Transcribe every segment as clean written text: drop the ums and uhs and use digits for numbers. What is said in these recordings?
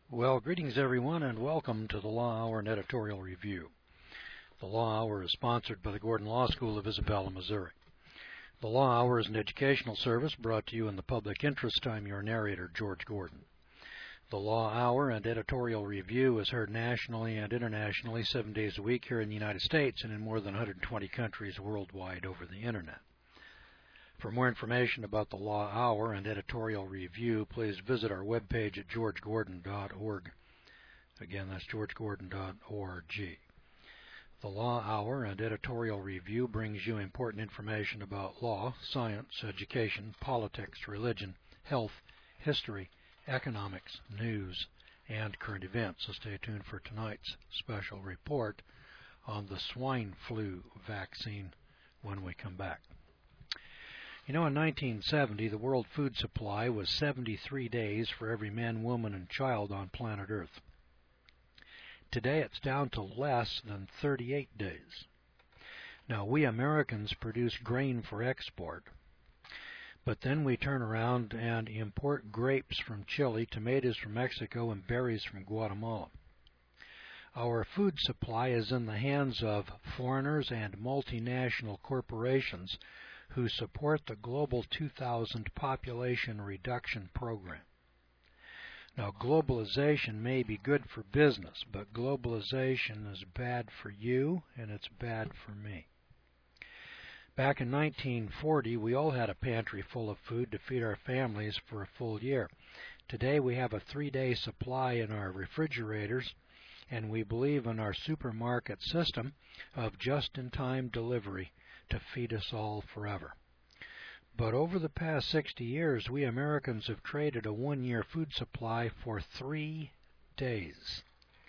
Well, greetings everyone, and welcome to the Law Hour and Editorial Review. The Law Hour is sponsored by the Gordon Law School of Isabella, Missouri. The Law Hour is an educational service brought to you in the public interest. I'm your narrator, George Gordon. The Law Hour and Editorial Review is heard nationally and internationally 7 days a week here in the United States and in more than 120 countries worldwide over the Internet. For more information about the Law Hour and Editorial Review, please visit our webpage at georgegordon.org. Again, that's georgegordon.org. The Law Hour and Editorial Review brings you important information about law, science, education, politics, religion, health, history, economics, news, and current events. So stay tuned for tonight's special report on the swine flu vaccine when we come back. You know, in 1970, the world food supply was 73 days for every man, woman, and child on planet Earth. Today, it's down to less than 38 days. Now, we Americans produce grain for export, but then we turn around and import grapes from Chile, tomatoes from Mexico, and berries from Guatemala. Our food supply is in the hands of foreigners and multinational corporations who support the Global 2000 Population Reduction Program. Now, globalization may be good for business, but globalization is bad for you and it's bad for me. Back in 1940, we all had a pantry full of food to feed our families for a full year. Today, we have a 3-day supply in our refrigerators, and we believe in our supermarket system of just-in-time delivery to feed us all forever. But over the past 60 years, we Americans have traded a 1-year food supply for 3 days.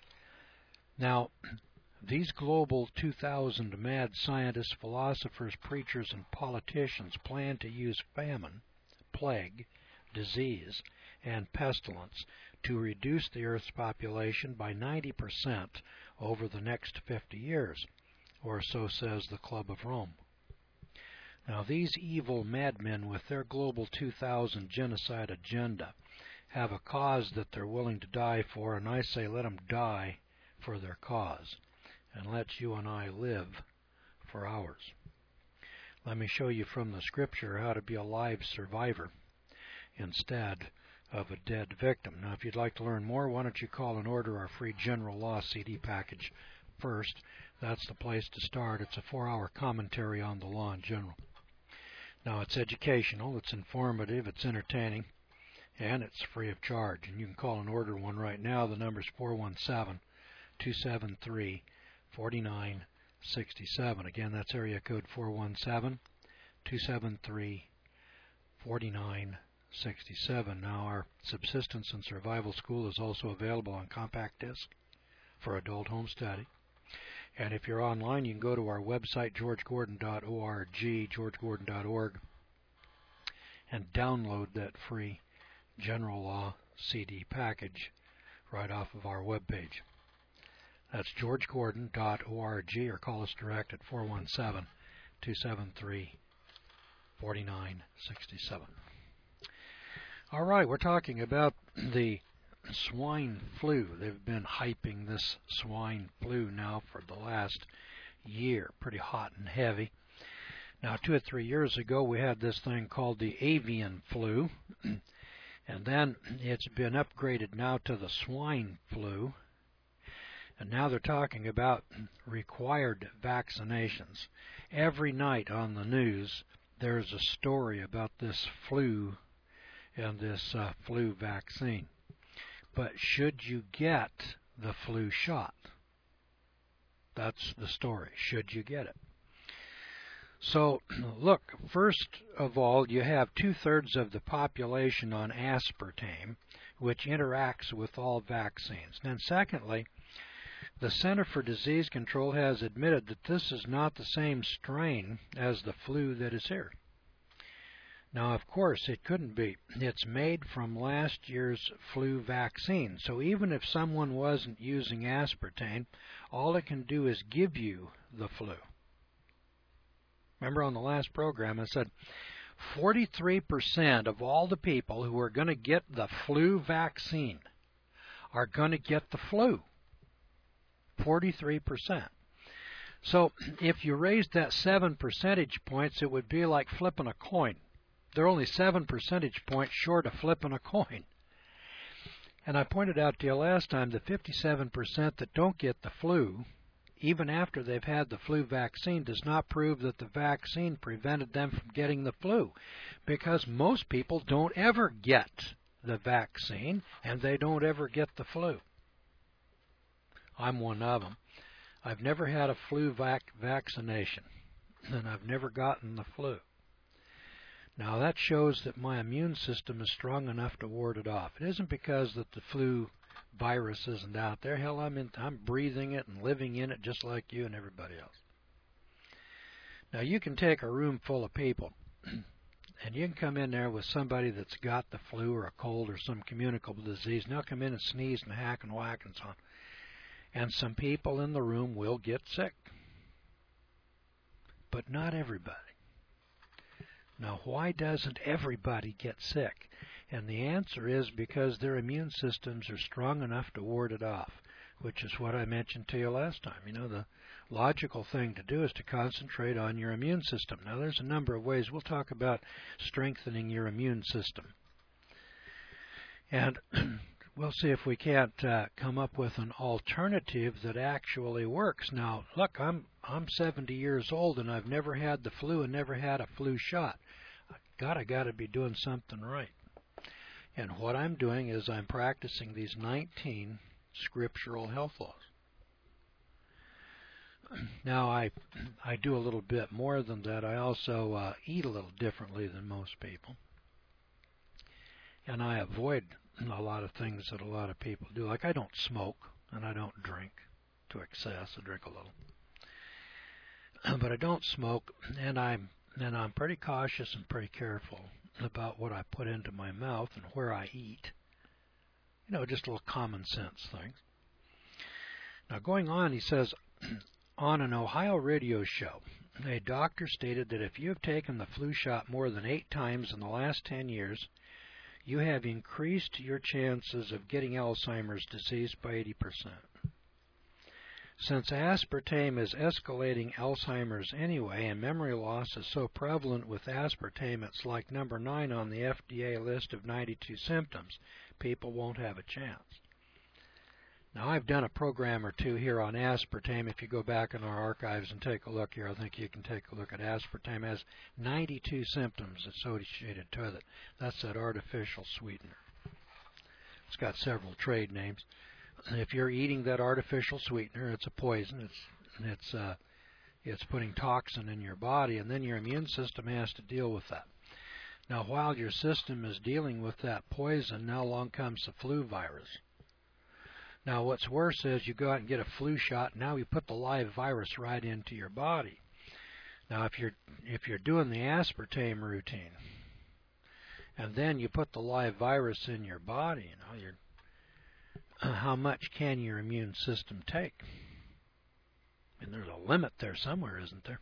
Now, these Global 2000 mad scientists, philosophers, preachers, and politicians plan to use famine, plague, disease, and pestilence to reduce the Earth's population by 90% over the next 50 years, or so says the Club of Rome. Now, these evil madmen with their Global 2000 genocide agenda have a cause that they're willing to die for, and I say let them die for their cause, and let you and I live for ours. Let me show you from the Scripture how to be a live survivor instead of a dead victim. Now, if you'd like to learn more, why don't you call and order our free General Law CD package first. That's the place to start. It's a 4-hour commentary on the law in general. Now, it's educational, it's informative, it's entertaining, and it's free of charge. And you can call and order one right now. The number is 417-273-4967. Again, that's area code 417-273-4967. Now, our Subsistence and Survival School is also available on compact disc for adult home study. And if you're online, you can go to our website, georgegordon.org, georgegordon.org, and download that free General Law CD package right off of our webpage. That's georgegordon.org, or call us direct at 417-273-4967. All right, we're talking about the swine flu. They've been hyping this swine flu now for the last year, pretty hot and heavy. Now, 2 or 3 years ago, we had this thing called the avian flu, and then it's been upgraded now to the swine flu, and now they're talking about required vaccinations. Every night on the news, there's a story about this flu and this flu vaccine. But should you get the flu shot? That's the story. Should you get it? So, look, first of all, you have 2/3 of the population on aspartame, which interacts with all vaccines. And secondly, the Center for Disease Control has admitted that this is not the same strain as the flu that is here. Now, of course, it couldn't be. It's made from last year's flu vaccine. So even if someone wasn't using aspartame, all it can do is give you the flu. Remember on the last program I said 43% of all the people who are going to get the flu vaccine are going to get the flu. 43%. So if you raised that 7 percentage points, it would be like flipping a coin. They're only 7 percentage points short of flipping a coin. And I pointed out to you last time the 57% that don't get the flu, even after they've had the flu vaccine, does not prove that the vaccine prevented them from getting the flu, because most people don't ever get the vaccine and they don't ever get the flu. I'm one of them. I've never had a flu vaccination, and I've never gotten the flu. Now that shows that my immune system is strong enough to ward it off. It isn't because that the flu virus isn't out there. Hell, I'm breathing it and living in it just like you and everybody else. Now you can take a room full of people, and you can come in there with somebody that's got the flu or a cold or some communicable disease, and they'll come in and sneeze and hack and whack and so on. And some people in the room will get sick, but not everybody. Now, why doesn't everybody get sick? And the answer is because their immune systems are strong enough to ward it off, which is what I mentioned to you last time. You know, the logical thing to do is to concentrate on your immune system. Now, there's a number of ways. We'll talk about strengthening your immune system. And we'll see if we can't come up with an alternative that actually works. Now, look, I'm 70 years old, and I've never had the flu and never had a flu shot. I got to be doing something right. And what I'm doing is I'm practicing these 19 scriptural health laws. Now, I do a little bit more than that. I also eat a little differently than most people. And I avoid a lot of things that a lot of people do. Like I don't smoke and I don't drink to excess. I drink a little. But I don't smoke, and I'm pretty cautious and pretty careful about what I put into my mouth and where I eat. You know, just little common sense things. Now going on, he says, on an Ohio radio show, a doctor stated that if you have taken the flu shot more than 8 times in the last 10 years, you have increased your chances of getting Alzheimer's disease by 80%. Since aspartame is escalating Alzheimer's anyway, and memory loss is so prevalent with aspartame, it's like number 9 on the FDA list of 92 symptoms. People won't have a chance. Now, I've done a program or two here on aspartame. If you go back in our archives and take a look here, I think you can take a look at aspartame. It has 92 symptoms associated with it. That's that artificial sweetener. It's got several trade names. If you're eating that artificial sweetener, it's a poison. It's putting toxin in your body, and then your immune system has to deal with that. Now, while your system is dealing with that poison, now along comes the flu virus. Now, what's worse is you go out and get a flu shot. Now you put the live virus right into your body. Now, if you're doing the aspartame routine, and then you put the live virus in your body, you know, how much can your immune system take? And there's a limit there somewhere, isn't there?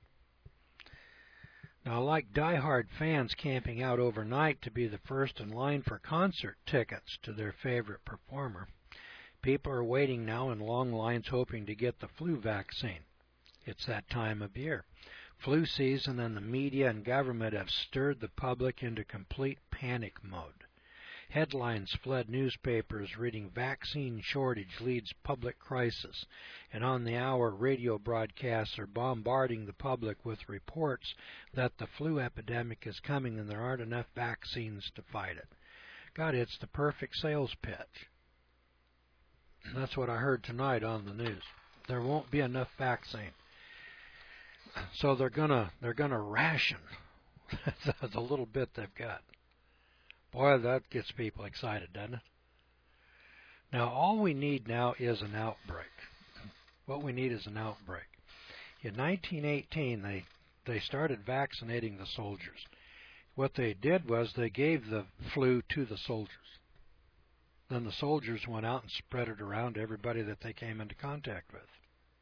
Now, like die-hard fans camping out overnight to be the first in line for concert tickets to their favorite performer, people are waiting now in long lines hoping to get the flu vaccine. It's that time of year. Flu season and the media and government have stirred the public into complete panic mode. Headlines flood newspapers reading vaccine shortage leads public crisis, and on the hour radio broadcasts are bombarding the public with reports that the flu epidemic is coming and there aren't enough vaccines to fight it. God, it's the perfect sales pitch. That's what I heard tonight on the news. There won't be enough vaccine, so they're gonna ration the little bit they've got. Boy, that gets people excited, doesn't it? Now, all we need now is an outbreak. What we need is an outbreak. In 1918, they started vaccinating the soldiers. What they did was they gave the flu to the soldiers. Then the soldiers went out and spread it around to everybody that they came into contact with.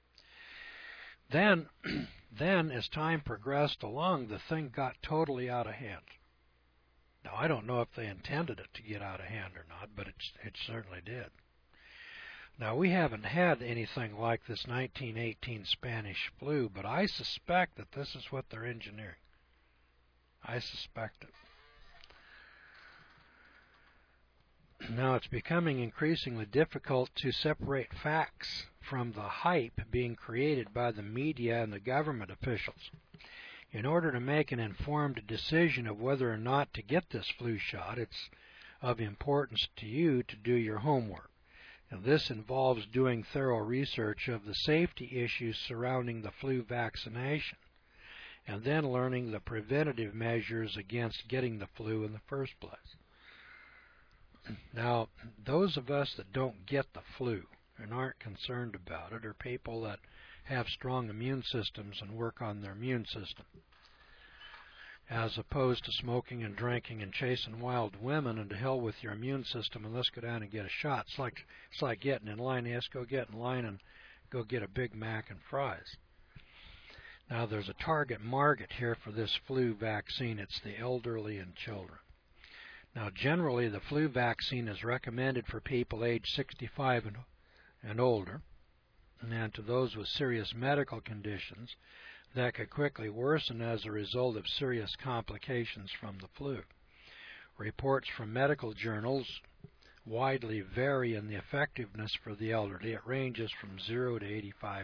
Then, as time progressed along, the thing got totally out of hand. Now, I don't know if they intended it to get out of hand or not, but it certainly did. Now, we haven't had anything like this 1918 Spanish flu, but I suspect that this is what they're engineering. I suspect it. Now, it's becoming increasingly difficult to separate facts from the hype being created by the media and the government officials. In order to make an informed decision of whether or not to get this flu shot, it's of importance to you to do your homework. Now, this involves doing thorough research of the safety issues surrounding the flu vaccination, and then learning the preventative measures against getting the flu in the first place. Now, those of us that don't get the flu and aren't concerned about it are people that have strong immune systems and work on their immune system, as opposed to smoking and drinking and chasing wild women. And to hell with your immune system, and let's go down and get a shot. It's like getting in line. Yes, go get in line and go get a Big Mac and fries. Now, there's a target market here for this flu vaccine. It's the elderly and children. Now, generally, the flu vaccine is recommended for people aged 65 and older, and to those with serious medical conditions that could quickly worsen as a result of serious complications from the flu. Reports from medical journals widely vary in the effectiveness for the elderly. It ranges from 0 to 85%.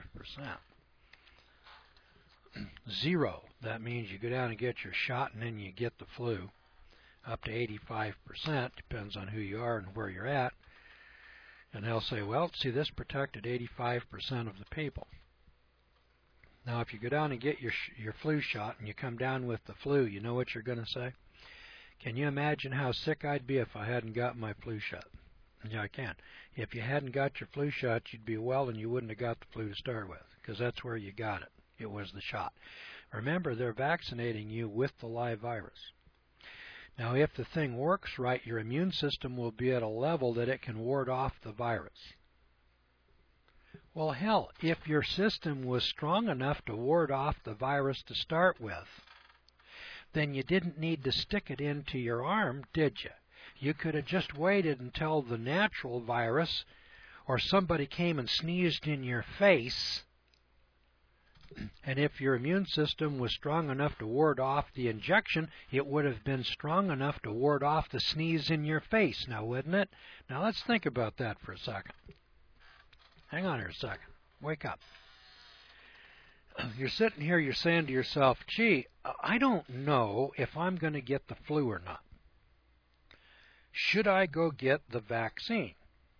0, that means you go down and get your shot and then you get the flu. Up to 85%, depends on who you are and where you're at. And they'll say, well, see, this protected 85% of the people. Now, if you go down and get your flu shot and you come down with the flu, you know what you're going to say? Can you imagine how sick I'd be if I hadn't got my flu shot? Yeah, I can. If you hadn't got your flu shot, you'd be well and you wouldn't have got the flu to start with, because that's where you got it. It was the shot. Remember, they're vaccinating you with the live virus. Now, if the thing works right, your immune system will be at a level that it can ward off the virus. Well, hell, if your system was strong enough to ward off the virus to start with, then you didn't need to stick it into your arm, did you? You could have just waited until the natural virus or somebody came and sneezed in your face. And if your immune system was strong enough to ward off the injection, it would have been strong enough to ward off the sneeze in your face, now wouldn't it? Now let's think about that for a second. Hang on here a second. Wake up. You're sitting here, you're saying to yourself, gee, I don't know if I'm going to get the flu or not. Should I go get the vaccine?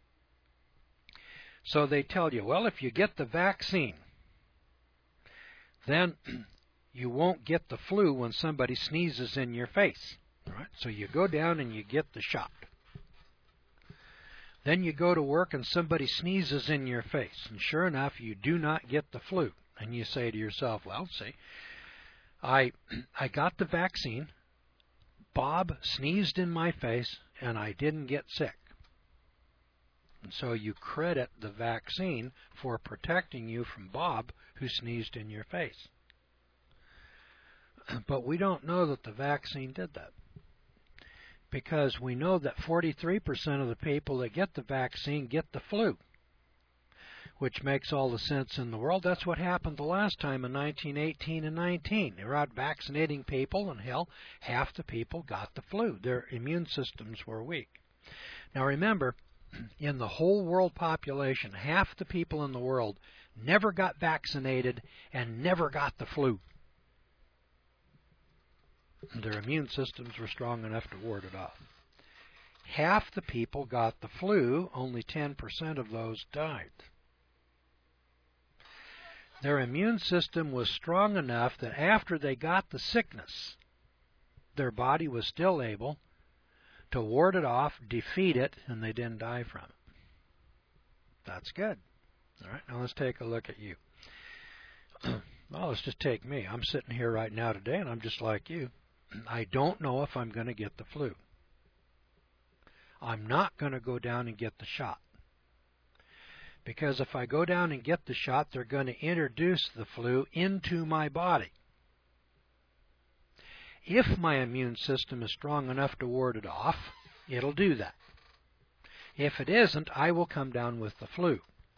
So they tell you, well, if you get the vaccine, then you won't get the flu when somebody sneezes in your face. All right? So you go down and you get the shot. Then you go to work and somebody sneezes in your face. And sure enough, you do not get the flu. And you say to yourself, well, see, I got the vaccine, Bob sneezed in my face, and I didn't get sick. And so you credit the vaccine for protecting you from Bob, who sneezed in your face. But we don't know that the vaccine did that, because we know that 43% of the people that get the vaccine get the flu, which makes all the sense in the world. That's what happened the last time in 1918 and 19. They were out vaccinating people, and hell, half the people got the flu. Their immune systems were weak. Now remember, in the whole world population, half the people in the world never got vaccinated and never got the flu. Their immune systems were strong enough to ward it off. Half the people got the flu, only 10% of those died. Their immune system was strong enough that after they got the sickness, their body was still able to ward it off, defeat it, and they didn't die from it. That's good. All right, now let's take a look at you. Well, let's just take me. I'm sitting here right now today, and I'm just like you. I don't know if I'm going to get the flu. I'm not going to go down and get the shot, because if I go down and get the shot, they're going to introduce the flu into my body. If my immune system is strong enough to ward it off, it'll do that. If it isn't, I will come down with the flu.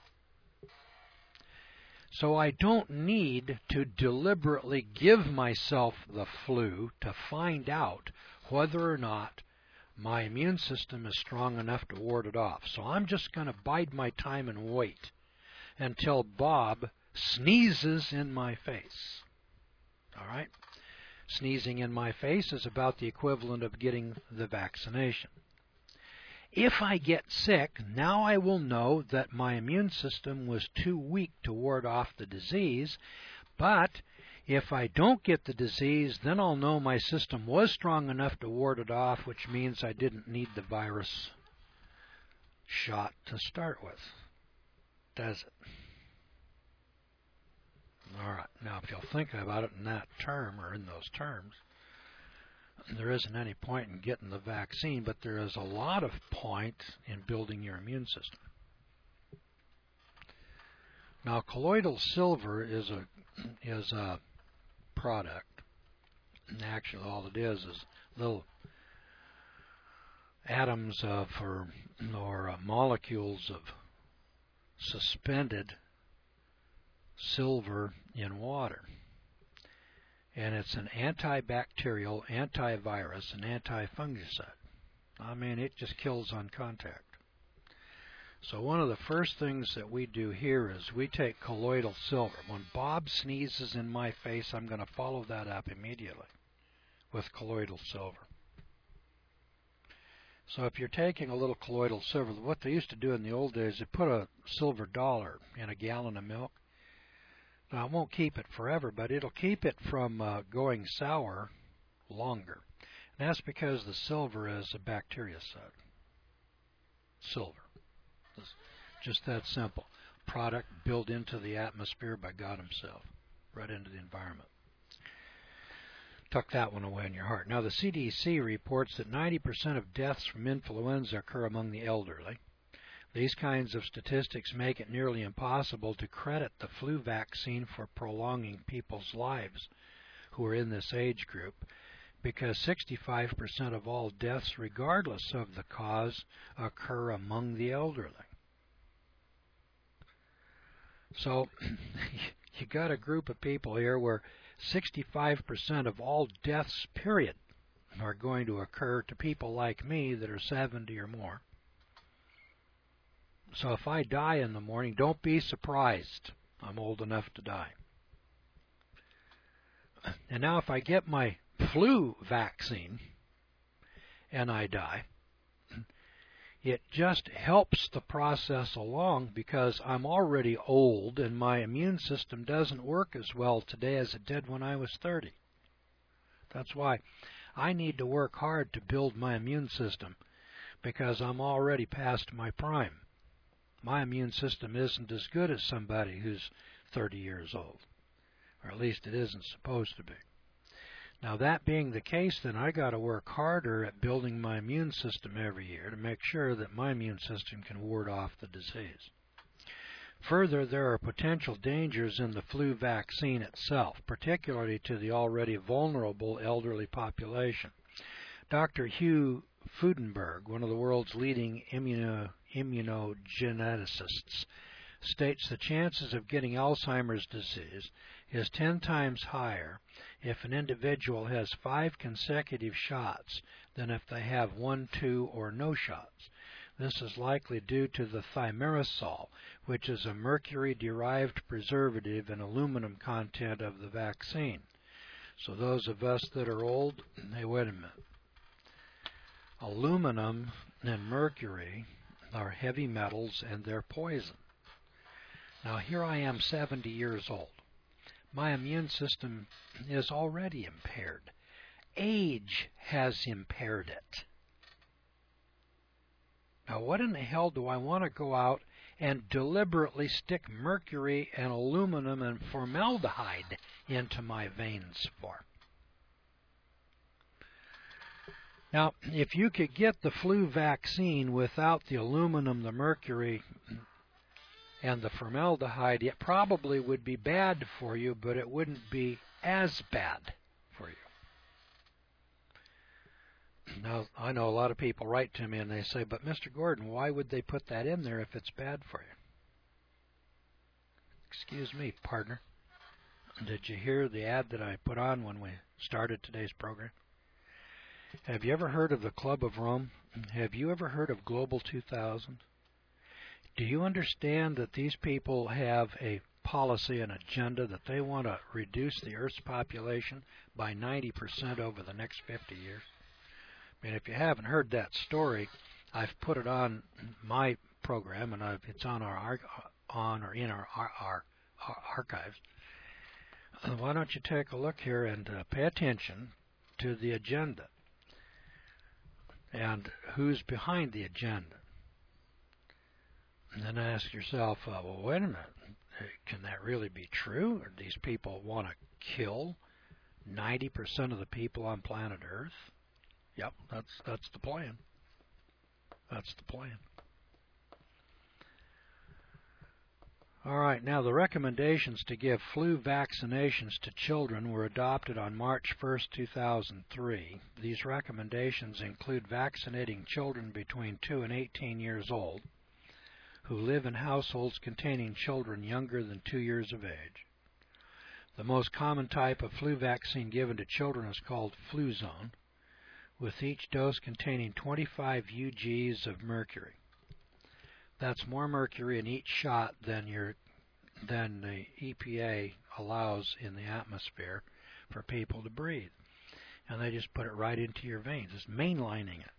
So I don't need to deliberately give myself the flu to find out whether or not my immune system is strong enough to ward it off. So I'm just going to bide my time and wait until Bob sneezes in my face. All right? Sneezing in my face is about the equivalent of getting the vaccination. If I get sick, now I will know that my immune system was too weak to ward off the disease, but if I don't get the disease, then I'll know my system was strong enough to ward it off, which means I didn't need the virus shot to start with. Does it? All right. Now, if you'll think about it in that term or in those terms, there isn't any point in getting the vaccine, but there is a lot of point in building your immune system. Now, colloidal silver is a product, and actually all it is little atoms or molecules of suspended silver in water. And it's an antibacterial, antivirus, and antifungicide. I mean, it just kills on contact. So one of the first things that we do here is we take colloidal silver. When Bob sneezes in my face, I'm going to follow that up immediately with colloidal silver. So if you're taking a little colloidal silver, what they used to do in the old days, they put a silver dollar in a gallon of milk. Now, it won't keep it forever, but it'll keep it from going sour longer. And that's because the silver is a bactericide. Silver. It's just that simple. Product built into the atmosphere by God himself, right into the environment. Tuck that one away in your heart. Now, the CDC reports that 90% of deaths from influenza occur among the elderly. These kinds of statistics make it nearly impossible to credit the flu vaccine for prolonging people's lives who are in this age group, because 65% of all deaths, regardless of the cause, occur among the elderly. So you got a group of people here where 65% of all deaths, period, are going to occur to people like me that are 70 or more. So if I die in the morning, don't be surprised. I'm old enough to die. And now if I get my flu vaccine and I die, it just helps the process along because I'm already old and my immune system doesn't work as well today as it did when I was 30. That's why I need to work hard to build my immune system, because I'm already past my prime. My immune system isn't as good as somebody who's 30 years old, or at least it isn't supposed to be. Now, that being the case, then I got to work harder at building my immune system every year to make sure that my immune system can ward off the disease. Further, there are potential dangers in the flu vaccine itself, particularly to the already vulnerable elderly population. Dr. Hugh Fudenberg, one of the world's leading immunogeneticists, states the chances of getting Alzheimer's disease is 10 times higher if an individual has 5 consecutive shots than if they have 1, 2, or no shots. This is likely due to the thimerosal, which is a mercury-derived preservative and aluminum content of the vaccine. So those of us that are old, hey, wait a minute. Aluminum and mercury are heavy metals and they're poison. Now here I am 70 years old. My immune system is already impaired. Age has impaired it. Now what in the hell do I want to go out and deliberately stick mercury and aluminum and formaldehyde into my veins for? Now, if you could get the flu vaccine without the aluminum, the mercury, and the formaldehyde, it probably would be bad for you, but it wouldn't be as bad for you. Now, I know a lot of people write to me and they say, but Mr. Gordon, why would they put that in there if it's bad for you? Excuse me, partner. Did you hear the ad that I put on when we started today's program? Have you ever heard of the Club of Rome? Have you ever heard of Global 2000? Do you understand that these people have a policy, an agenda that they want to reduce the Earth's population by 90% over the next 50 years? I mean, if you haven't heard that story, I've put it on my program, and it's on our archives. Why don't you take a look here and pay attention to the agenda and who's behind the agenda? And then ask yourself, well, wait a minute, can that really be true? Or do these people want to kill 90% of the people on planet Earth? Yep, that's the plan. That's the plan. All right, now the recommendations to give flu vaccinations to children were adopted on March 1st, 2003. These recommendations include vaccinating children between 2 and 18 years old who live in households containing children younger than 2 years of age. The most common type of flu vaccine given to children is called Fluzone, with each dose containing 25 UGs of mercury. That's more mercury in each shot than the EPA allows in the atmosphere for people to breathe. And they just put it right into your veins. It's mainlining it.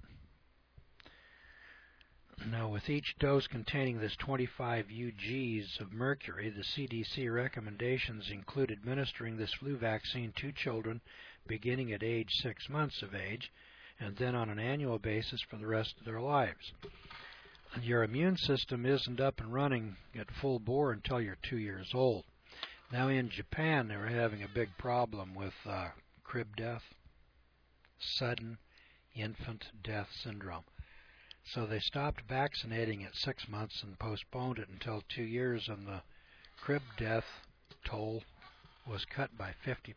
Now, with each dose containing this 25 UGs of mercury, the CDC recommendations include administering this flu vaccine to children beginning at age 6 months of age, and then on an annual basis for the rest of their lives. Your immune system isn't up and running at full bore until you're 2 years old. Now in Japan, they were having a big problem with crib death, sudden infant death syndrome. So they stopped vaccinating at 6 months and postponed it until 2 years, and the crib death toll was cut by 50%.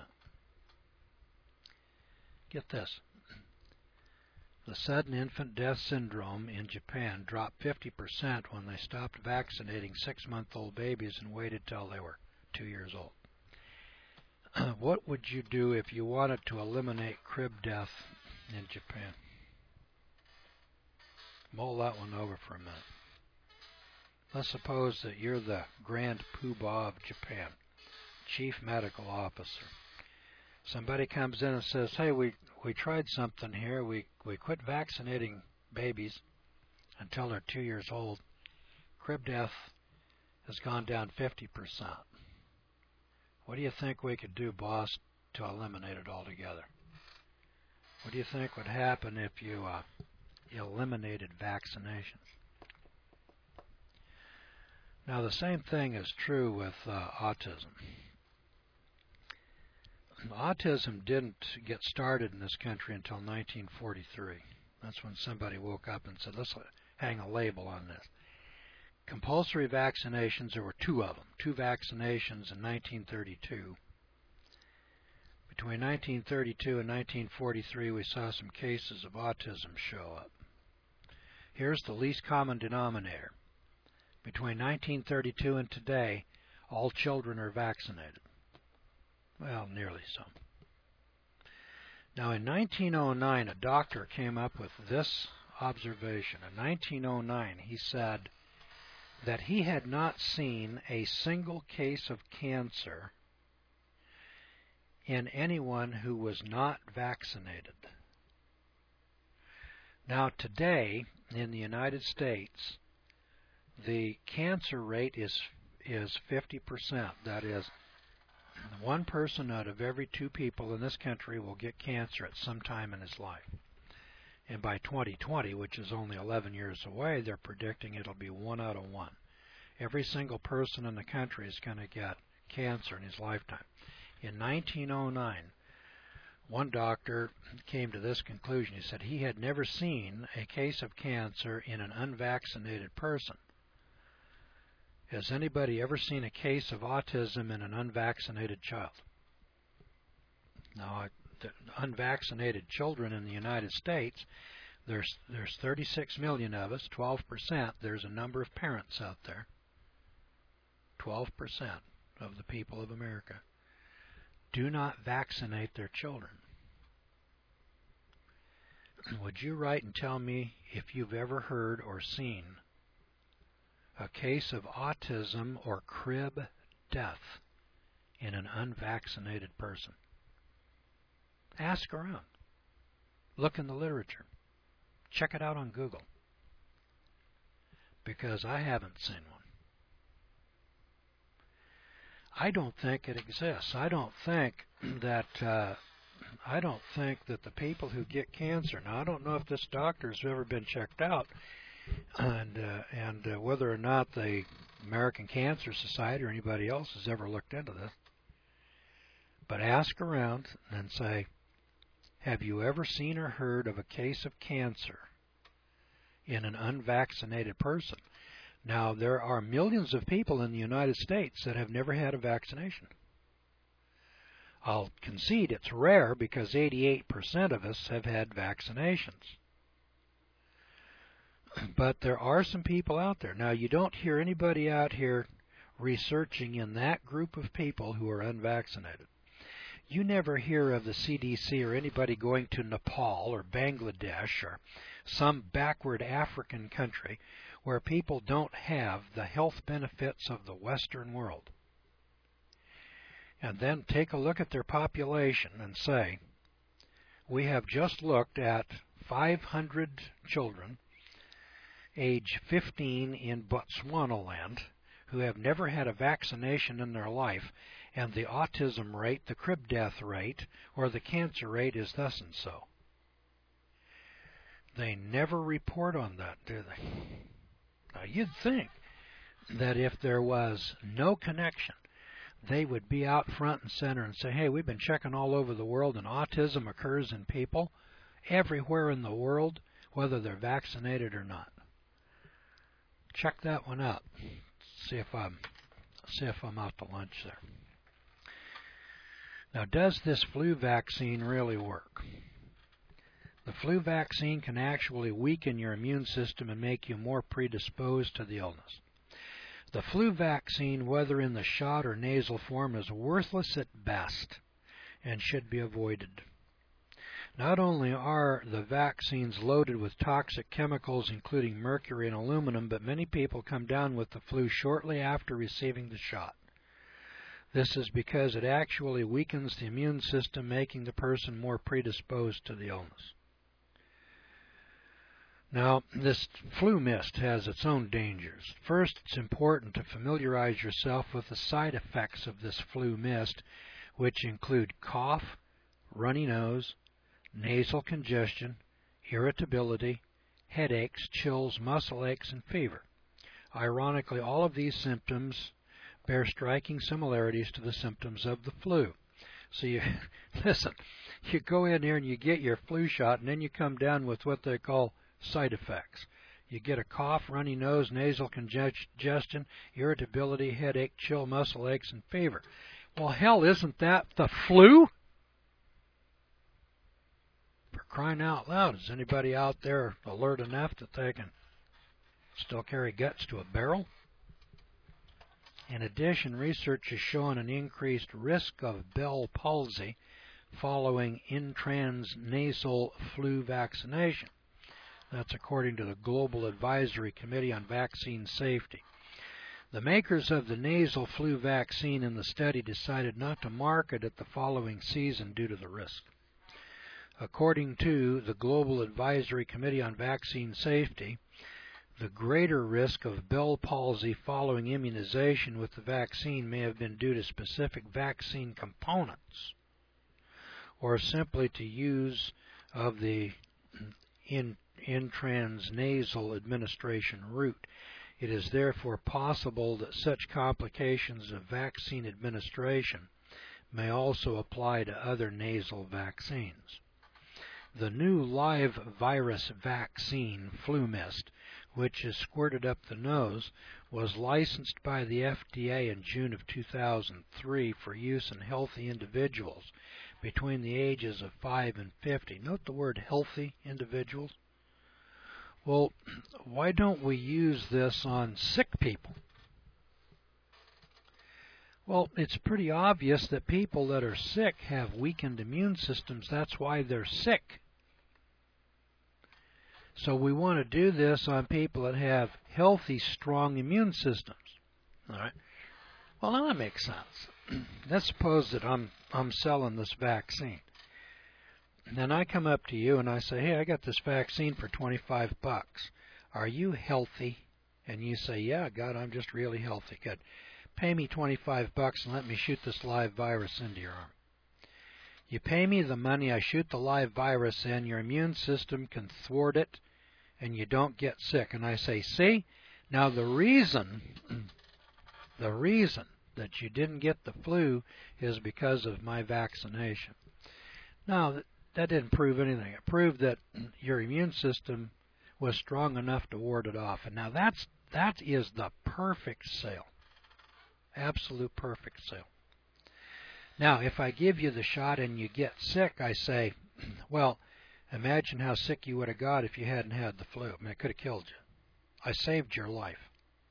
Get this. The sudden infant death syndrome in Japan dropped 50% when they stopped vaccinating 6-month-old babies and waited till they were 2 years old. What would you do if you wanted to eliminate crib death in Japan? Mull that one over for a minute. Let's suppose that you're the Grand Poobah of Japan, Chief Medical Officer. Somebody comes in and says, hey, we tried something here. We quit vaccinating babies until they're 2 years old. Crib death has gone down 50%. What do you think we could do, boss, to eliminate it altogether? What do you think would happen if you eliminated vaccinations? Now, the same thing is true with autism. Autism didn't get started in this country until 1943. That's when somebody woke up and said, let's hang a label on this. Compulsory vaccinations, there were 2 of them, 2 vaccinations in 1932. Between 1932 and 1943, we saw some cases of autism show up. Here's the least common denominator. Between 1932 and today, all children are vaccinated. Well, nearly so. Now, in 1909, a doctor came up with this observation. In 1909, he said that he had not seen a single case of cancer in anyone who was not vaccinated. Now, today, in the United States, the cancer rate is 50%. That is, 1 person out of every 2 people in this country will get cancer at some time in his life. And by 2020, which is only 11 years away, they're predicting it'll be 1 out of 1. Every single person in the country is going to get cancer in his lifetime. In 1909, one doctor came to this conclusion. He said he had never seen a case of cancer in an unvaccinated person. Has anybody ever seen a case of autism in an unvaccinated child? No, the unvaccinated children in the United States, there's 36 million of us, 12%. There's a number of parents out there. 12% of the people of America do not vaccinate their children. Would you write and tell me if you've ever heard or seen a case of autism or crib death in an unvaccinated person? Ask around. Look in the literature. Check it out on Google. Because I haven't seen one. I don't think it exists. I don't think that the people who get cancer. Now, I don't know if this doctor's ever been checked out, and whether or not the American Cancer Society or anybody else has ever looked into this. But ask around and say, have you ever seen or heard of a case of cancer in an unvaccinated person? Now, there are millions of people in the United States that have never had a vaccination. I'll concede it's rare because 88% of us have had vaccinations. But there are some people out there. Now, you don't hear anybody out here researching in that group of people who are unvaccinated. You never hear of the CDC or anybody going to Nepal or Bangladesh or some backward African country where people don't have the health benefits of the Western world. And then take a look at their population and say, we have just looked at 500 children age 15 in Botswana land who have never had a vaccination in their life, and the autism rate, the crib death rate, or the cancer rate is thus and so. They never report on that, do they? Now, you'd think that if there was no connection, they would be out front and center and say, hey, we've been checking all over the world, and autism occurs in people everywhere in the world, whether they're vaccinated or not. Check that one out. See if I'm out to lunch there. Now, does this flu vaccine really work? The flu vaccine can actually weaken your immune system and make you more predisposed to the illness. The flu vaccine, whether in the shot or nasal form, is worthless at best and should be avoided. Not only are the vaccines loaded with toxic chemicals, including mercury and aluminum, but many people come down with the flu shortly after receiving the shot. This is because it actually weakens the immune system, making the person more predisposed to the illness. Now, this flu mist has its own dangers. First, it's important to familiarize yourself with the side effects of this flu mist, which include cough, runny nose, nasal congestion, irritability, headaches, chills, muscle aches, and fever. Ironically, all of these symptoms bear striking similarities to the symptoms of the flu. So you go in there and you get your flu shot, and then you come down with what they call side effects. You get a cough, runny nose, nasal congestion, irritability, headache, chill, muscle aches, and fever. Well, hell, isn't that the flu? For crying out loud, is anybody out there alert enough that they can still carry guts to a barrel? In addition, research has shown an increased risk of Bell palsy following intranasal flu vaccination. That's according to the Global Advisory Committee on Vaccine Safety. The makers of the nasal flu vaccine in the study decided not to market it the following season due to the risk. According to the Global Advisory Committee on Vaccine Safety, the greater risk of Bell palsy following immunization with the vaccine may have been due to specific vaccine components or simply to use of the intransnasal administration route. It is therefore possible that such complications of vaccine administration may also apply to other nasal vaccines. The new live virus vaccine, Flu Mist, which is squirted up the nose, was licensed by the FDA in June of 2003 for use in healthy individuals, between the ages of 5 and 50. Note the word healthy individuals. Well, why don't we use this on sick people? Well, it's pretty obvious that people that are sick have weakened immune systems. That's why they're sick. So we want to do this on people that have healthy, strong immune systems. All right. Well, now that makes sense. Let's suppose that I'm selling this vaccine. And then I come up to you and I say, hey, I got this vaccine for $25. Are you healthy? And you say, yeah, God, I'm just really healthy. Good. Pay me $25 and let me shoot this live virus into your arm. You pay me the money, I shoot the live virus in, your immune system can thwart it, and you don't get sick. And I say, see, now the reason that you didn't get the flu is because of my vaccination. Now, that didn't prove anything. It proved that your immune system was strong enough to ward it off. And now that is the perfect sale. Absolute perfect sale. Now, if I give you the shot and you get sick, I say, well, imagine how sick you would have got if you hadn't had the flu. I mean, it could have killed you. I saved your life.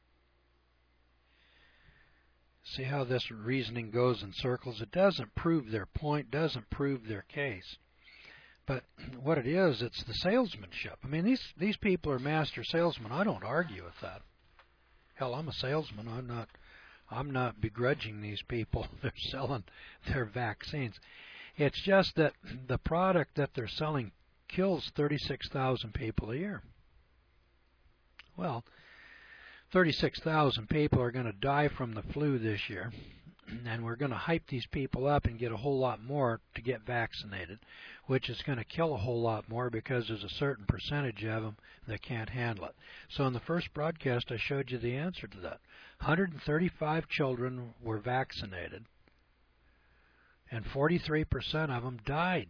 See how this reasoning goes in circles? It doesn't prove their point, doesn't prove their case. But what it is, it's the salesmanship. I mean, these people are master salesmen. I don't argue with that. Hell, I'm a salesman. I'm not begrudging these people. They're selling their vaccines. It's just that the product that they're selling kills 36,000 people a year. Well, 36,000 people are going to die from the flu this year, and we're going to hype these people up and get a whole lot more to get vaccinated, which is going to kill a whole lot more because there's a certain percentage of them that can't handle it. So in the first broadcast, I showed you the answer to that. 135 children were vaccinated, and 43% of them died.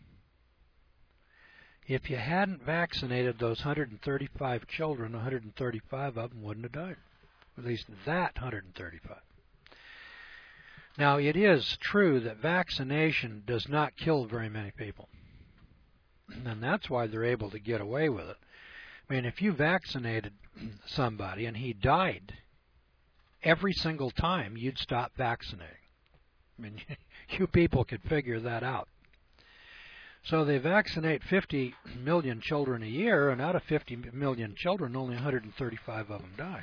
If you hadn't vaccinated those 135 children, 135 of them wouldn't have died. At least that 135. Now, it is true that vaccination does not kill very many people. And that's why they're able to get away with it. I mean, if you vaccinated somebody and he died, every single time you'd stop vaccinating. I mean, you people could figure that out. So they vaccinate 50 million children a year, and out of 50 million children, only 135 of them die.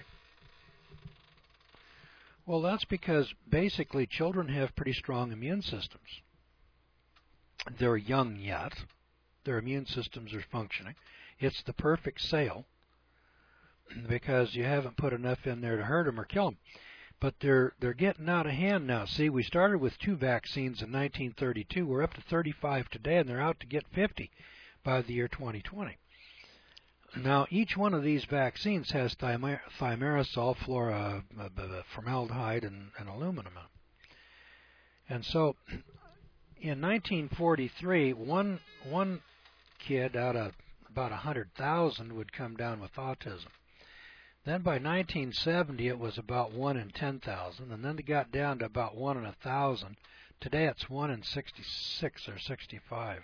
Well, that's because basically children have pretty strong immune systems. They're young yet. Their immune systems are functioning. It's the perfect sale because you haven't put enough in there to hurt them or kill them. But they're getting out of hand now. See, we started with 2 vaccines in 1932. We're up to 35 today, and they're out to get 50 by the year 2020. Now, each one of these vaccines has thimerosal, formaldehyde, and aluminum in it. And so, in 1943, one kid out of about 100,000 would come down with autism. Then by 1970, it was about 1 in 10,000, and then it got down to about 1 in 1,000. Today, it's 1 in 66 or 65.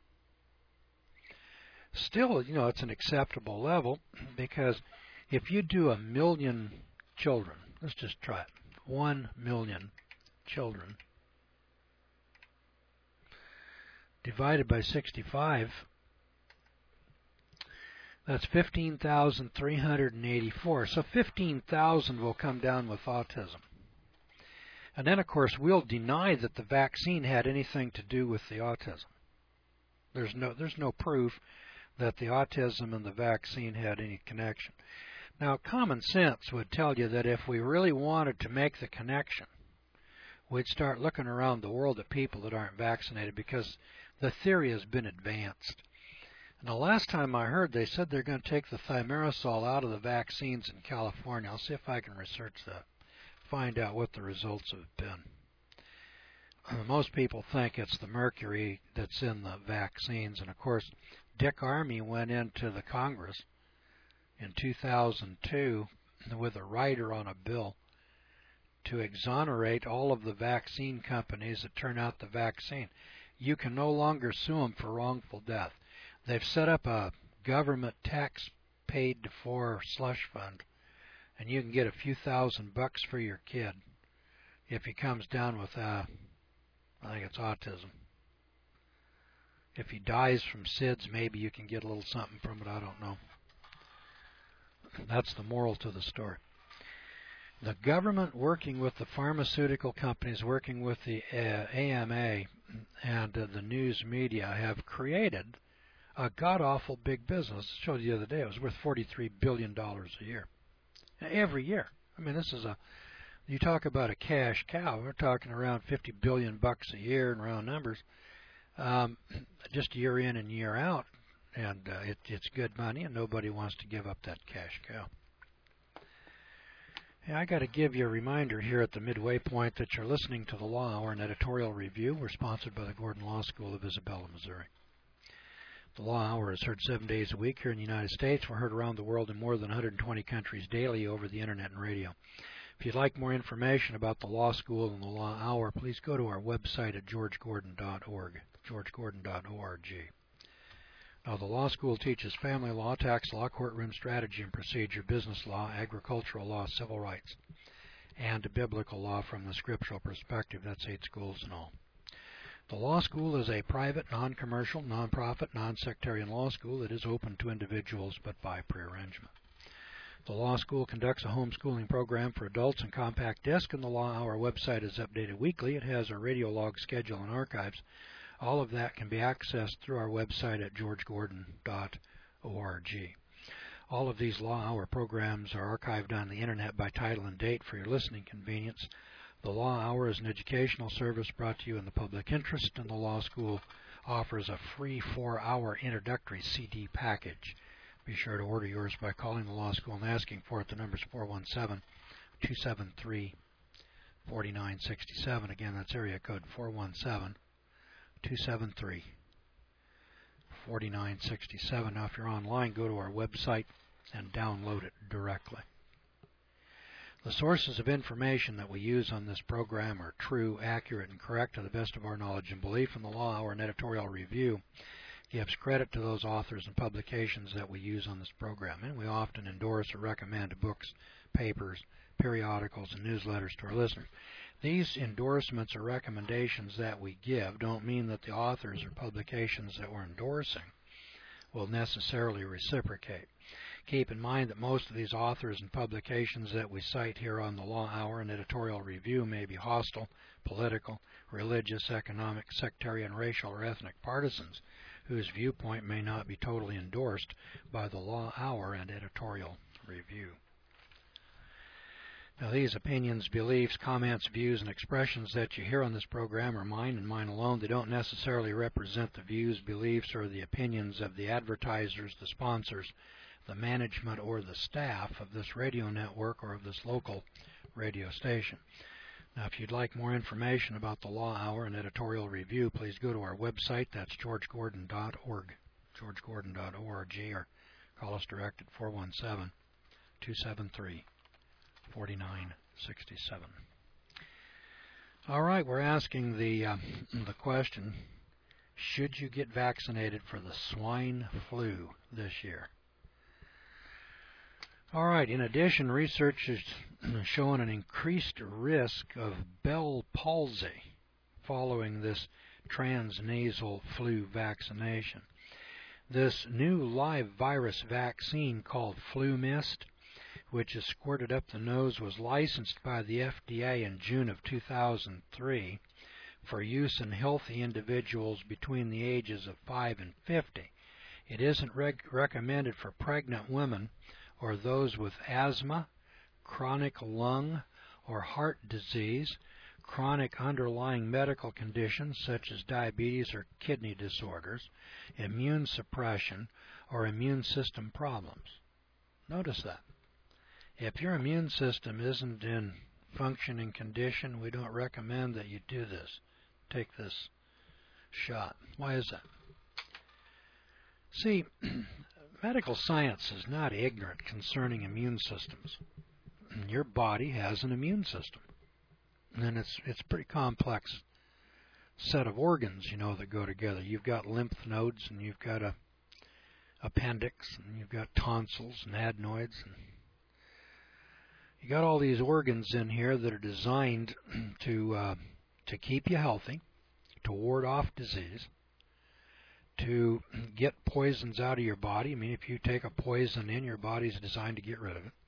Still, it's an acceptable level because if you do 1 million children, let's just try it, 1 million children divided by 65, that's 15,384. So 15,000 will come down with autism. And then, of course, we'll deny that the vaccine had anything to do with the autism. There's no proof that the autism and the vaccine had any connection. Now, common sense would tell you that if we really wanted to make the connection, we'd start looking around the world at people that aren't vaccinated because the theory has been advanced. And the last time I heard, they said they're going to take the thimerosal out of the vaccines in California. I'll see if I can research that, find out what the results have been. Most people think it's the mercury that's in the vaccines. And, of course, Dick Armey went into the Congress in 2002 with a rider on a bill to exonerate all of the vaccine companies that turn out the vaccine. you can no longer sue them for wrongful death. They've set up a government tax paid for slush fund, and you can get a few $1,000 for your kid if he comes down with, I think it's autism. If he dies from SIDS, maybe you can get a little something from it. I don't know. That's the moral to the story. The government, working with the pharmaceutical companies, working with the AMA and the news media, have created a god-awful big business. I showed you the other day, it was worth $43 billion a year. Every year. I mean, this is you talk about a cash cow, we're talking around $50 billion a year in round numbers, just year in and year out. And it's good money, and nobody wants to give up that cash cow. Hey, I got to give you a reminder here at the midway point that you're listening to the Law Hour and Editorial Review. We're sponsored by the Gordon Law School of Isabella, Missouri. The Law Hour is heard 7 days a week here in the United States. We're heard around the world in more than 120 countries daily over the Internet and radio. If you'd like more information about the Law School and the Law Hour, please go to our website at georgegordon.org, georgegordon.org. Now, the law school teaches family law, tax law, courtroom strategy and procedure, business law, agricultural law, civil rights, and biblical law from the scriptural perspective. That's 8 schools in all. The law school is a private, non-commercial, non-profit, non-sectarian law school that is open to individuals but by prearrangement. The law school conducts a homeschooling program for adults in compact disc, and the Law Hour website is updated weekly. It has a radio log schedule and archives. All of that can be accessed through our website at georgegordon.org. All of these Law Hour programs are archived on the Internet by title and date for your listening convenience. The Law Hour is an educational service brought to you in the public interest, and the law school offers a free 4-hour introductory CD package. Be sure to order yours by calling the law school and asking for it. The number is 417-273-4967. Again, that's area code 417-273-4967. Now, if you're online, go to our website and download it directly. The sources of information that we use on this program are true, accurate, and correct to the best of our knowledge and belief, and the Law Hour and Editorial Review gives credit to those authors and publications that we use on this program. And we often endorse or recommend books, papers, periodicals, and newsletters to our listeners. These endorsements or recommendations that we give don't mean that the authors or publications that we're endorsing will necessarily reciprocate. Keep in mind that most of these authors and publications that we cite here on the Law Hour and Editorial Review may be hostile, political, religious, economic, sectarian, racial, or ethnic partisans whose viewpoint may not be totally endorsed by the Law Hour and Editorial Review. Now, these opinions, beliefs, comments, views, and expressions that you hear on this program are mine and mine alone. They don't necessarily represent the views, beliefs, or the opinions of the advertisers, the sponsors, the management, or the staff of this radio network or of this local radio station. Now, if you'd like more information about the Law Hour and Editorial Review, please go to our website. That's georgegordon.org, georgegordon.org, or call us direct at 417-273-4967. All right, we're asking the question, should you get vaccinated for the swine flu this year? All right, in addition, research has shown an increased risk of Bell palsy following this transnasal flu vaccination. This new live virus vaccine called FluMist, which is squirted up the nose, was licensed by the FDA in June of 2003 for use in healthy individuals between the ages of 5 and 50. It isn't recommended for pregnant women or those with asthma, chronic lung or heart disease, chronic underlying medical conditions such as diabetes or kidney disorders, immune suppression, or immune system problems. Notice that. If your immune system isn't in functioning condition, we don't recommend that you do this. Take this shot. Why is that? See, medical science is not ignorant concerning immune systems. Your body has an immune system, and it's pretty complex set of organs, that go together. You've got lymph nodes, and you've got a appendix, and you've got tonsils and adenoids, and you got all these organs in here that are designed to keep you healthy, to ward off disease, to get poisons out of your body. I mean, if you take a poison in, your body's designed to get rid of it.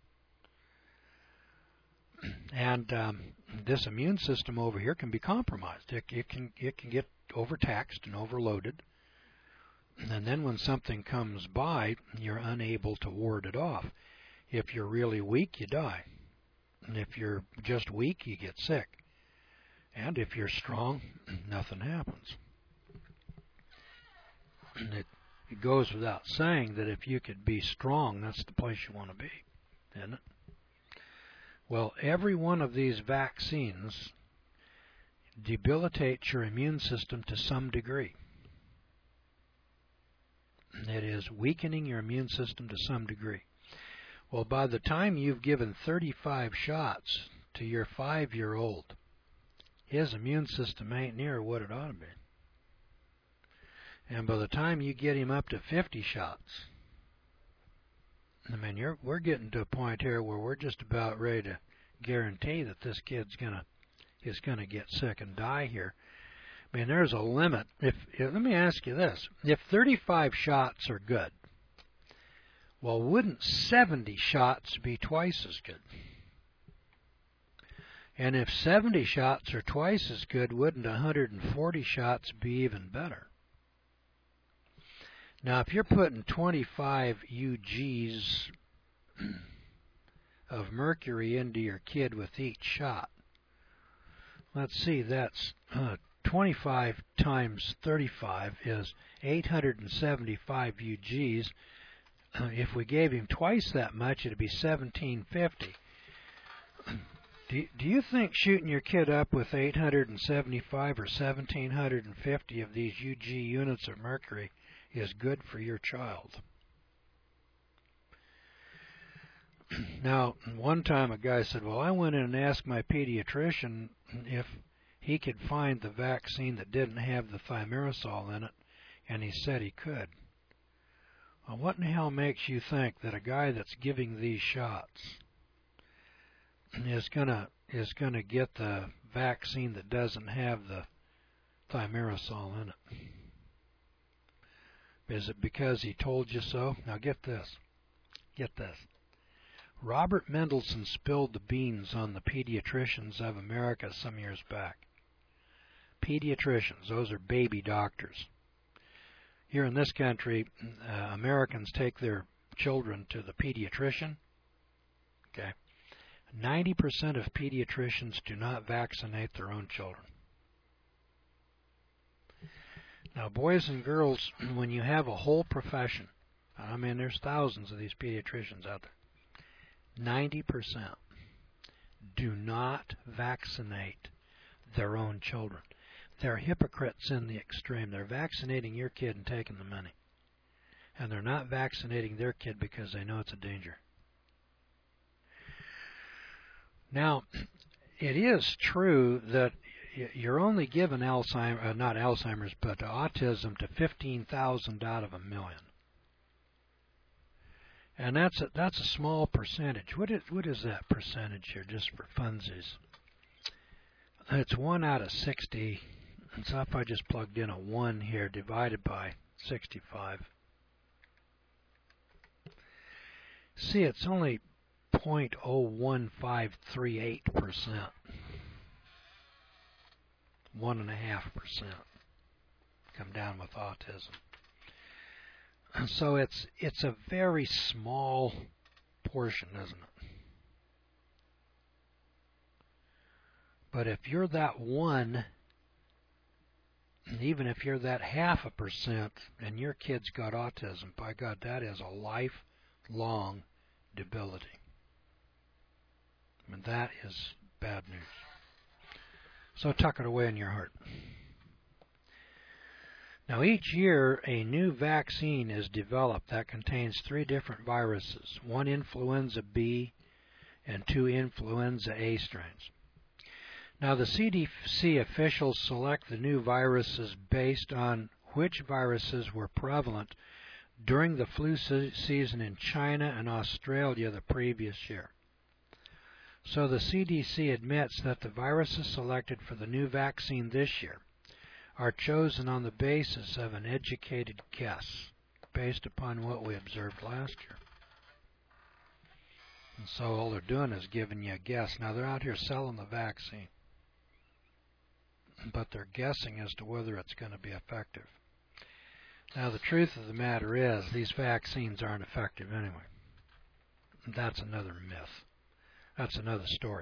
And this immune system over here can be compromised. It can get overtaxed and overloaded. And then when something comes by, you're unable to ward it off. If you're really weak, you die. And if you're just weak, you get sick. And if you're strong, nothing happens. It goes without saying that if you could be strong, that's the place you want to be, isn't it? Well, every one of these vaccines debilitates your immune system to some degree. It is weakening your immune system to some degree. Well, by the time you've given 35 shots to your 5-year-old, his immune system ain't near what it ought to be. And by the time you get him up to 50 shots, I mean, we're getting to a point here where we're just about ready to guarantee that this kid's is gonna get sick and die here. I mean, there's a limit. Let me ask you this: if 35 shots are good, well, wouldn't 70 shots be twice as good? And if 70 shots are twice as good, wouldn't 140 shots be even better? Now, if you're putting 25 UGs of mercury into your kid with each shot, let's see, that's 25 times 35 is 875 UGs. If we gave him twice that much, it'd be 1750. Do you think shooting your kid up with 875 or 1750 of these UG units of mercury is good for your child? Now, one time a guy said, well, I went in and asked my pediatrician if he could find the vaccine that didn't have the thimerosal in it, and he said he could. Well, what in the hell makes you think that a guy that's giving these shots is gonna get the vaccine that doesn't have the thimerosal in it? Is it because he told you so? Now get this. Get this. Robert Mendelsohn spilled the beans on the pediatricians of America some years back. Pediatricians, those are baby doctors. Here in this country, Americans take their children to the pediatrician. Okay. 90% of pediatricians do not vaccinate their own children. Now, boys and girls, when you have a whole profession, I mean, there's thousands of these pediatricians out there, 90% do not vaccinate their own children. They're hypocrites in the extreme. They're vaccinating your kid and taking the money. And they're not vaccinating their kid because they know it's a danger. Now, it is true that you're only given autism to 15,000 out of a million. And that's a small percentage. What is that percentage here, just for funsies? It's 1 out of 60. And so if I just plugged in a 1 here divided by 65. See, it's only 0.01538%. 1.5% come down with autism. So it's a very small portion, isn't it? But if you're that 1, even if you're that 0.5% and your kid's got autism, by God, that is a lifelong debility. I mean, that is bad news. So tuck it away in your heart. Now, each year, a new vaccine is developed that contains 3 different viruses, 1 influenza B and 2 influenza A strains. Now, the CDC officials select the new viruses based on which viruses were prevalent during the flu season in China and Australia the previous year. So the CDC admits that the viruses selected for the new vaccine this year are chosen on the basis of an educated guess based upon what we observed last year. And so all they're doing is giving you a guess. Now, they're out here selling the vaccine, but they're guessing as to whether it's going to be effective. Now, the truth of the matter is these vaccines aren't effective anyway. That's another myth. That's another story.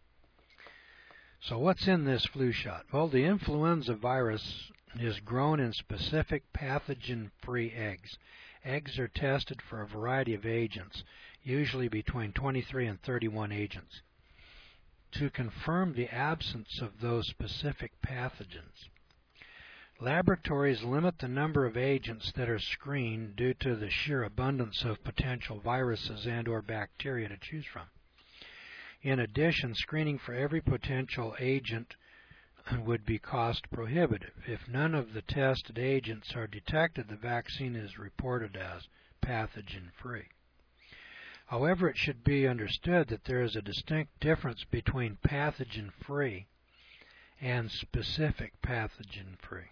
So what's in this flu shot? Well, the influenza virus is grown in specific pathogen-free eggs. Eggs are tested for a variety of agents, usually between 23 and 31 agents, to confirm the absence of those specific pathogens. Laboratories limit the number of agents that are screened due to the sheer abundance of potential viruses and/or bacteria to choose from. In addition, screening for every potential agent would be cost prohibitive. If none of the tested agents are detected, the vaccine is reported as pathogen-free. However, it should be understood that there is a distinct difference between pathogen-free and specific pathogen-free.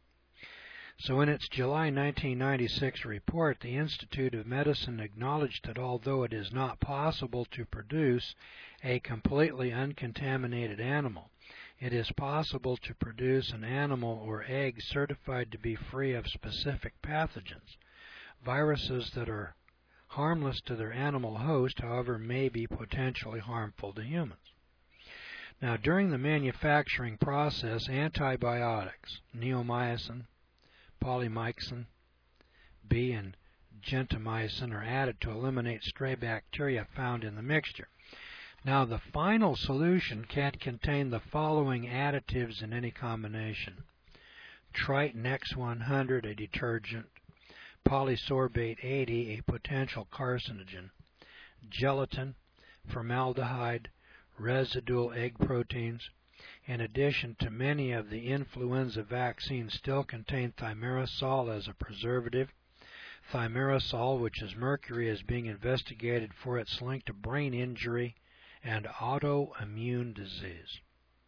So in its July 1996 report, the Institute of Medicine acknowledged that although it is not possible to produce a completely uncontaminated animal, it is possible to produce an animal or egg certified to be free of specific pathogens. Viruses that are harmless to their animal host, however, may be potentially harmful to humans. Now, during the manufacturing process, antibiotics, neomycin, polymyxin B, and gentamicin are added to eliminate stray bacteria found in the mixture. Now, the final solution can contain the following additives in any combination: Triton X100, a detergent; polysorbate 80, a potential carcinogen; gelatin, formaldehyde, residual egg proteins. In addition to many of the influenza vaccines still contain thimerosal as a preservative. Thimerosal, which is mercury, is being investigated for its link to brain injury and autoimmune disease.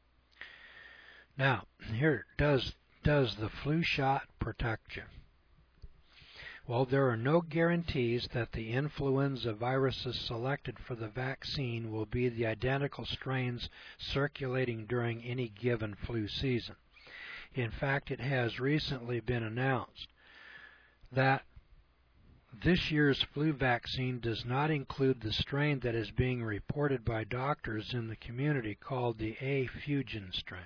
Now, here, does the flu shot protect you? Well, there are no guarantees that the influenza viruses selected for the vaccine will be the identical strains circulating during any given flu season. In fact, it has recently been announced that this year's flu vaccine does not include the strain that is being reported by doctors in the community called the A. fugen strain.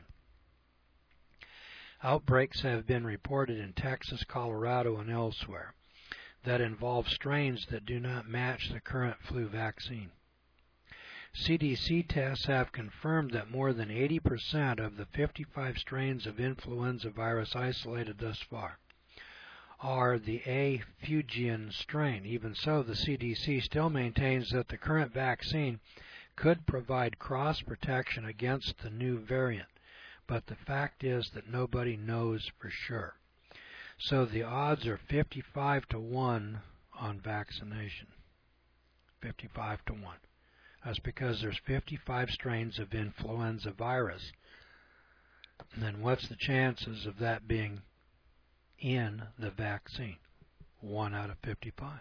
Outbreaks have been reported in Texas, Colorado, and elsewhere that involve strains that do not match the current flu vaccine. CDC tests have confirmed that more than 80% of the 55 strains of influenza virus isolated thus far are the A. fugen strain. Even so, the CDC still maintains that the current vaccine could provide cross protection against the new variant, but the fact is that nobody knows for sure. So the odds are 55 to 1 on vaccination. 55 to 1. That's because there's 55 strains of influenza virus. And then what's the chances of that being in the vaccine? 1 out of 55.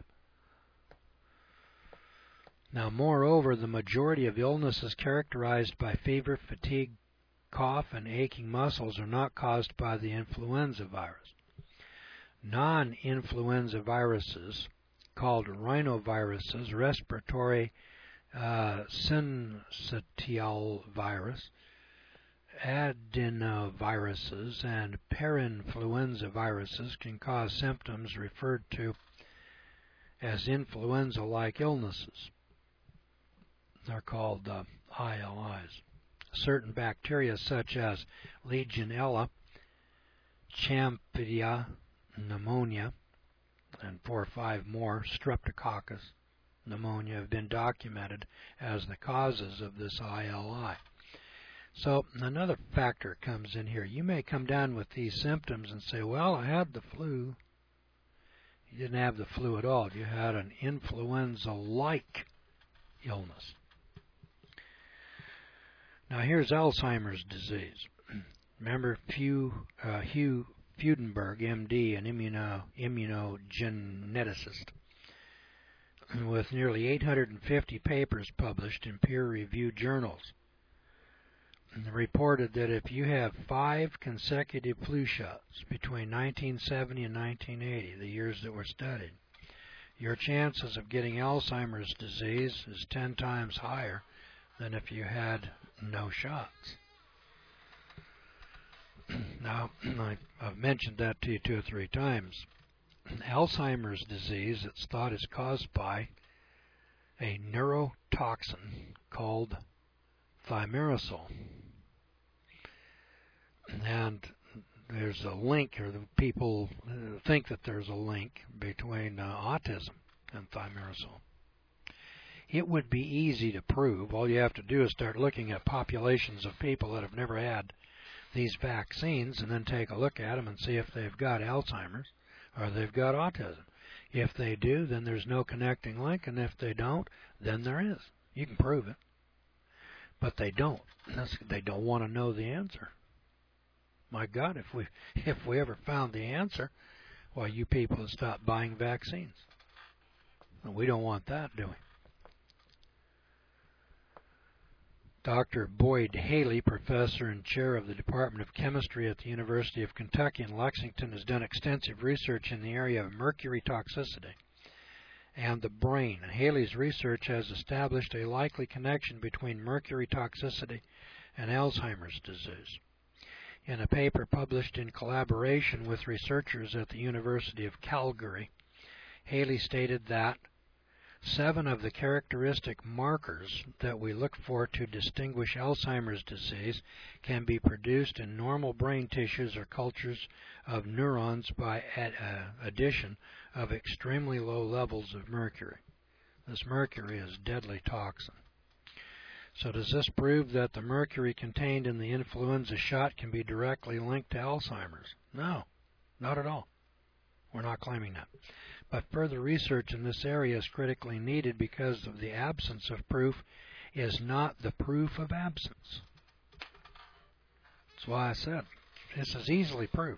Now, moreover, the majority of illnesses characterized by fever, fatigue, cough, and aching muscles are not caused by the influenza virus. Non-influenza viruses, called rhinoviruses, respiratory syncytial virus, adenoviruses, and parainfluenza viruses can cause symptoms referred to as influenza-like illnesses. They're called ILIs. Certain bacteria such as Legionella, Champydia, pneumonia, and 4 or 5 more, Streptococcus pneumonia, have been documented as the causes of this ILI. So another factor comes in here. You may come down with these symptoms and say, well, I had the flu. You didn't have the flu at all. You had an influenza-like illness. Now here's Alzheimer's disease. Remember Hugh Freudenberg, MD, an immunogeneticist, with nearly 850 papers published in peer-reviewed journals, reported that if you have 5 consecutive flu shots between 1970 and 1980, the years that were studied, your chances of getting Alzheimer's disease is 10 times higher than if you had no shots. Now, I've mentioned that to you 2 or 3 times. Alzheimer's disease, it's thought, is caused by a neurotoxin called thimerosal. And there's a link, or the people think that there's a link between autism and thimerosal. It would be easy to prove. All you have to do is start looking at populations of people that have never had these vaccines and then take a look at them and see if they've got Alzheimer's or they've got autism. If they do, then there's no connecting link, and if they don't, then there is. You can prove it. But they don't. They don't want to know the answer. My God, if we ever found the answer, well, you people would stop buying vaccines. And we don't want that, do we? Dr. Boyd Haley, professor and chair of the Department of Chemistry at the University of Kentucky in Lexington, has done extensive research in the area of mercury toxicity and the brain. Haley's research has established a likely connection between mercury toxicity and Alzheimer's disease. In a paper published in collaboration with researchers at the University of Calgary, Haley stated that 7 of the characteristic markers that we look for to distinguish Alzheimer's disease can be produced in normal brain tissues or cultures of neurons by addition of extremely low levels of mercury. This mercury is deadly toxin. So does this prove that the mercury contained in the influenza shot can be directly linked to Alzheimer's? No, not at all. We're not claiming that. But further research in this area is critically needed because of the absence of proof is not the proof of absence. That's why I said this is easily proved.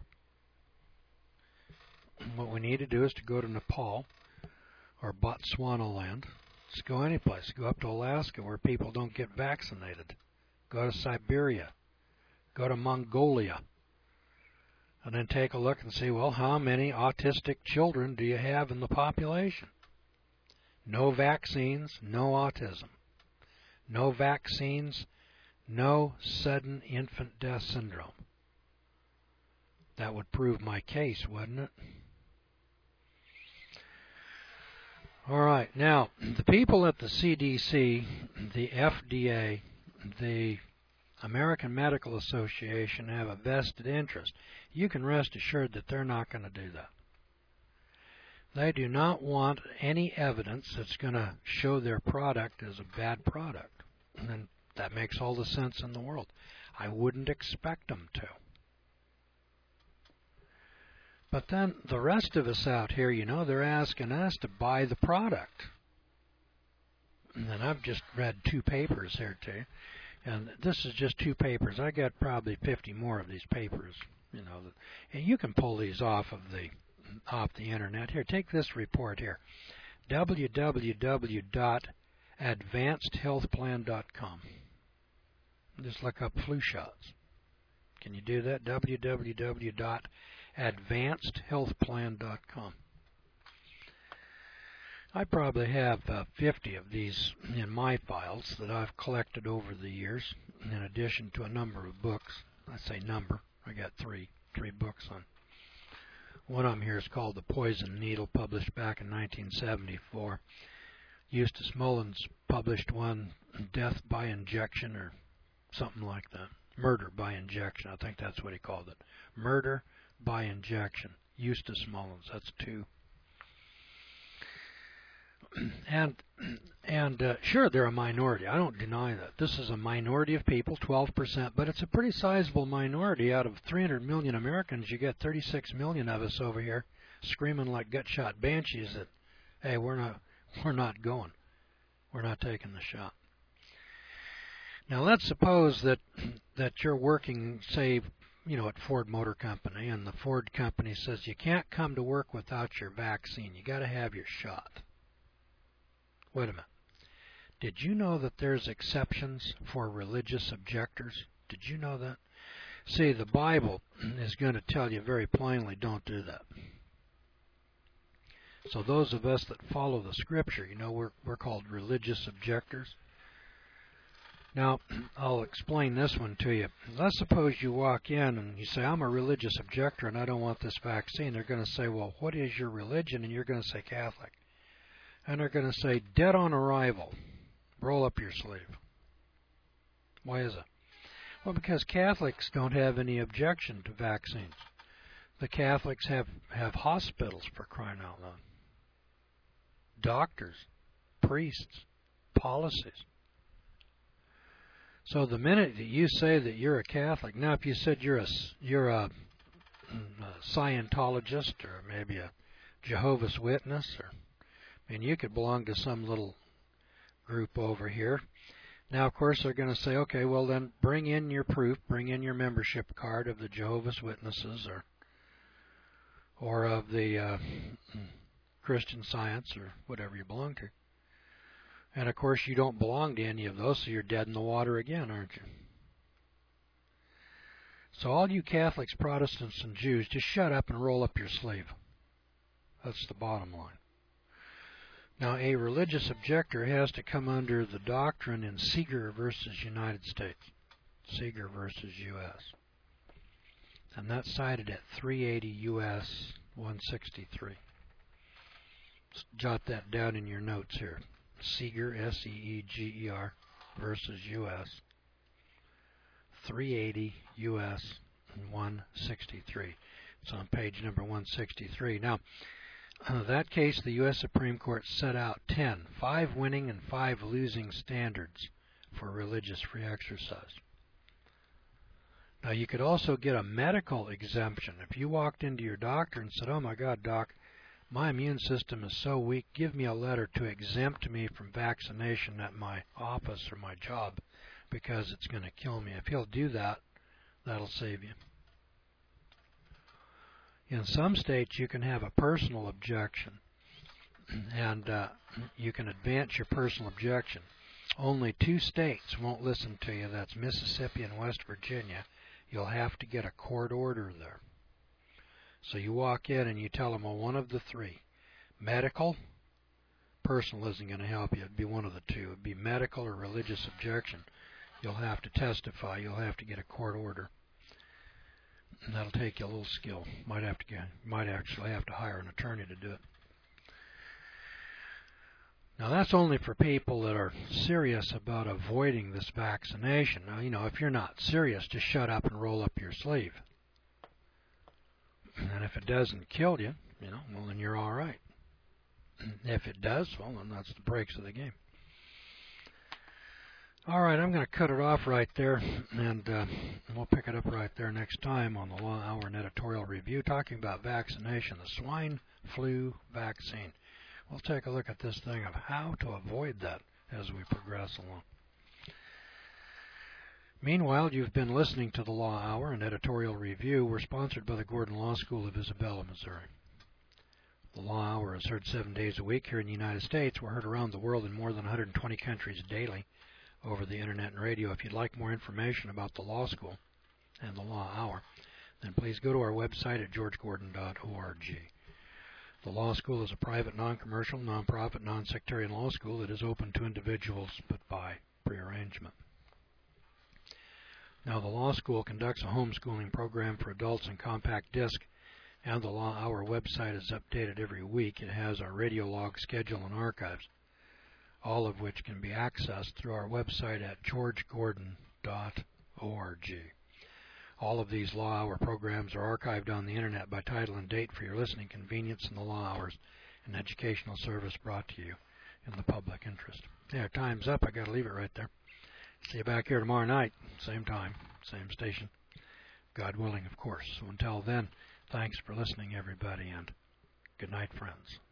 What we need to do is to go to Nepal or Botswana land. Just go any place. Go up to Alaska where people don't get vaccinated. Go to Siberia. Go to Mongolia. And then take a look and see, well, how many autistic children do you have in the population? No vaccines, no autism. No vaccines, no sudden infant death syndrome. That would prove my case, wouldn't it? All right, now, the people at the CDC, the FDA, the American Medical Association have a vested interest. You can rest assured that they're not going to do that. They do not want any evidence that's going to show their product as a bad product. And that makes all the sense in the world. I wouldn't expect them to. But then the rest of us out here, they're asking us to buy the product. And I've just read 2 papers here to you. And this is just 2 papers. I got probably 50 more of these papers. And you can pull these off the internet. Here, take this report here. www.advancedhealthplan.com. Just look up flu shots. Can you do that? www.advancedhealthplan.com. I probably have 50 of these in my files that I've collected over the years, in addition to a number of books. I say number. I got three books on. One of them here is called The Poison Needle, published back in 1974. Eustace Mullins published one, Death by Injection, or something like that. Murder by Injection, I think that's what he called it. Murder by Injection. Eustace Mullins, that's 2. And sure, they're a minority. I don't deny that. This is a minority of people, 12%, but it's a pretty sizable minority. Out of 300 million Americans, you get 36 million of us over here screaming like gut-shot banshees that, hey, we're not going. We're not taking the shot. Now let's suppose that you're working, say, at Ford Motor Company, and the Ford company says you can't come to work without your vaccine. You got to have your shot. Wait a minute. Did you know that there's exceptions for religious objectors? Did you know that? See, the Bible is going to tell you very plainly, don't do that. So those of us that follow the Scripture, we're called religious objectors. Now, I'll explain this one to you. Let's suppose you walk in and you say, I'm a religious objector and I don't want this vaccine. They're going to say, well, what is your religion? And you're going to say Catholic. And they're going to say, dead on arrival. Roll up your sleeve. Why is it? Well, because Catholics don't have any objection to vaccines. The Catholics have hospitals, for crying out loud. Doctors, priests, policies. So the minute that you say that you're a Catholic, now if you said you're a Scientologist or maybe a Jehovah's Witness, you could belong to some little group over here. Now, of course, they're going to say, okay, well then bring in your proof, bring in your membership card of the Jehovah's Witnesses or of the Christian Science or whatever you belong to. And, of course, you don't belong to any of those, so you're dead in the water again, aren't you? So all you Catholics, Protestants, and Jews, just shut up and roll up your sleeve. That's the bottom line. Now, a religious objector has to come under the doctrine in Seeger versus United States. Seeger versus U.S. And that's cited at 380 U.S. 163. Jot that down in your notes here. Seeger, S-E-E-G-E-R, versus U.S. 380 U.S. 163. It's on page number 163. Now, that case, the U.S. Supreme Court set out 5 winning and 5 losing standards for religious free exercise. Now, you could also get a medical exemption. If you walked into your doctor and said, oh my God, doc, my immune system is so weak, give me a letter to exempt me from vaccination at my office or my job because it's going to kill me. If he'll do that, that'll save you. In some states, you can have a personal objection, and you can advance your personal objection. Only 2 states won't listen to you. That's Mississippi and West Virginia. You'll have to get a court order there. So you walk in and you tell them, well, one of the 3. Medical, personal isn't going to help you. It'd be one of the 2. It'd be medical or religious objection. You'll have to testify. You'll have to get a court order. And that'll take you a little skill. Might actually have to hire an attorney to do it. Now, that's only for people that are serious about avoiding this vaccination. Now, if you're not serious, just shut up and roll up your sleeve. And if it doesn't kill you, well, then you're all right. If it does, well, then that's the breaks of the game. All right, I'm going to cut it off right there, and we'll pick it up right there next time on the Law Hour and Editorial Review, talking about vaccination, the swine flu vaccine. We'll take a look at this thing of how to avoid that as we progress along. Meanwhile, you've been listening to the Law Hour and Editorial Review. We're sponsored by the Gordon Law School of Isabella, Missouri. The Law Hour is heard 7 days a week here in the United States. We're heard around the world in more than 120 countries daily over the Internet and radio. If you'd like more information about the Law School and the Law Hour, then please go to our website at georgegordon.org. The Law School is a private, non-commercial, non-profit, non-sectarian law school that is open to individuals but by prearrangement. Now, the Law School conducts a homeschooling program for adults in compact disc, and the Law Hour website is updated every week. It has our radio log schedule and archives, all of which can be accessed through our website at georgegordon.org. All of these Law Hour programs are archived on the Internet by title and date for your listening convenience, and the Law Hours an educational service brought to you in the public interest. Yeah, time's up. I got to leave it right there. See you back here tomorrow night, same time, same station. God willing, of course. So until then, thanks for listening, everybody, and good night, friends.